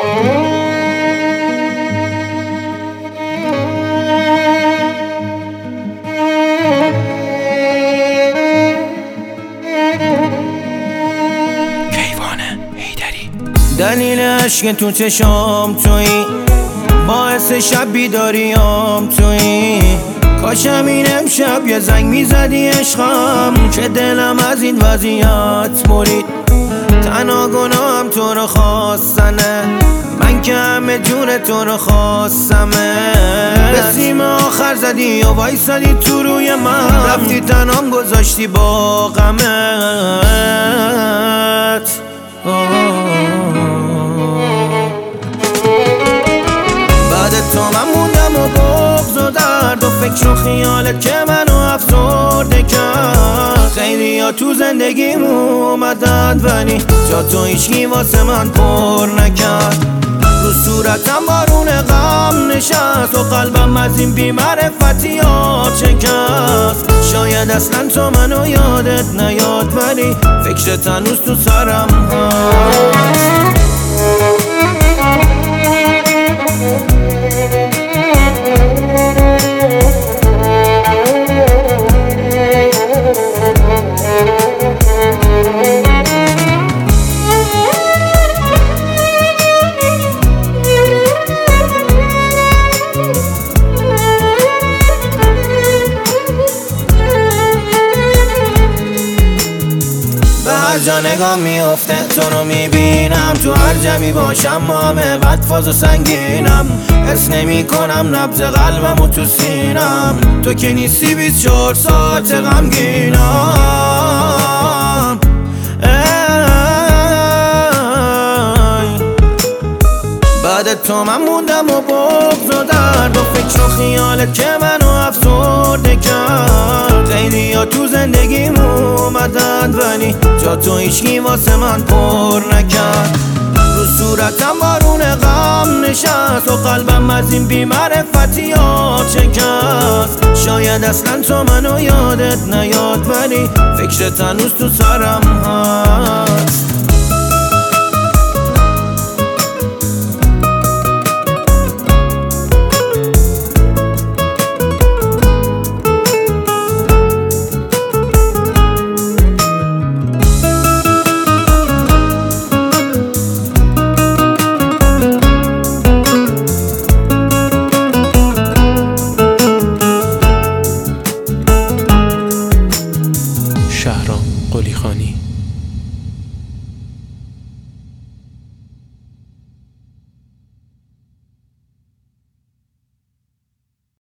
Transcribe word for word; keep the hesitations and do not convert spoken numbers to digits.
دلیل عشق تو چشام تویی، باعث شب بیداریام تویی. کاشم این امشب یه زنگ میزدی عشقم، که دلم از این وضعیت برید. تنها گناهم تو رو خواستنه، من که همه جون تو رو خواستمه. به سیم آخر زدی و وایسادی تو روی من، رفتی تنام گذاشتی با غمت. بعد تو من موندم و بغض و درد و فکر و خیالت که منو افسرده کرد. خیلی ها تو زندگیم اومدن ولی جا تو هیچکی واسه من پر نکرد. رو صورتم بارون غم نشست و قلبم از این بی‌معرفتی ها شکست. شاید اصلا تو منو یادت نیاد ولی فکرت هنوز تو سرم هست. هر جا نگاه میافته تو رو میبینم، تو هر جمعی باشم ما همه بدفاز و سنگینم. حس نمی کنم نبض قلبم و تو سینم، تو که نیستی بیست و چهار ساعت غمگینم. بعد تو من موندم و بغض و درد و فکر و خیالت که منو افسرده کرد. خیلی ها تو زندگیم اومدن ولی جا تو هیچکی واسه من پر نکرد. رو صورتم بارون غم نشست و قلبم از این بی‌معرفتی ها شکست. شاید اصلا تو منو یادت نیاد ولی فکرت هنوز تو سرم هست.